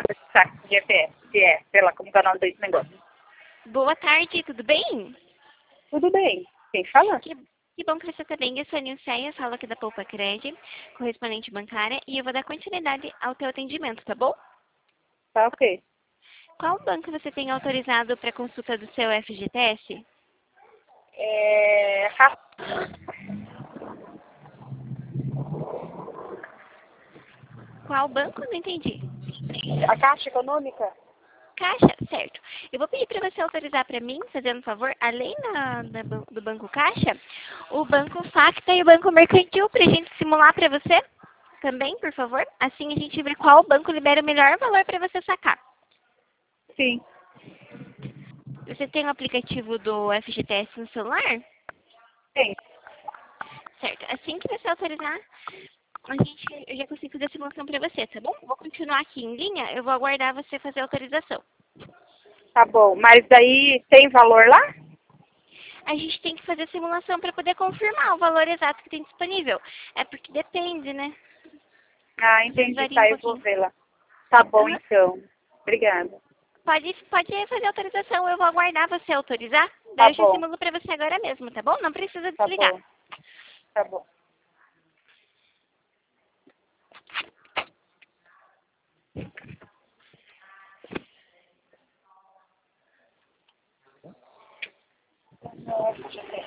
saque de GPS, sei lá como que é o nome desse negócio. Boa tarde, tudo bem? Tudo bem. Quem fala? Que bom que você está bem. Eu sou a Nilceia, eu falo aqui da Poupa Cred, correspondente bancária, e eu vou dar continuidade ao teu atendimento, tá bom? Tá ok. Qual banco você tem autorizado para consulta do seu FGTS? Qual banco? Não entendi. A Caixa Econômica? Caixa? Certo. Eu vou pedir para você autorizar para mim, fazendo um favor, além do Banco Caixa, o Banco Facta e o Banco Mercantil, para a gente simular para você também, por favor. Assim a gente vê qual banco libera o melhor valor para você sacar. Sim. Você tem o aplicativo do FGTS no celular? Tem. Certo. Assim que você autorizar, eu já consigo fazer a simulação para você, tá bom? Vou continuar aqui em linha, eu vou aguardar você fazer a autorização. Tá bom. Mas daí tem valor lá? A gente tem que fazer a simulação para poder confirmar o valor exato que tem disponível. É porque depende, né? Ah, Às vezes entendi. varia um Tá, eu vou pouquinho. ver lá. Tá bom, Aham. então. Obrigada. Pode fazer a autorização, eu vou aguardar você autorizar. Tá Daí eu já bom. simulo para você agora mesmo, tá bom? Não precisa Tá desligar. bom. Tá bom. Nossa,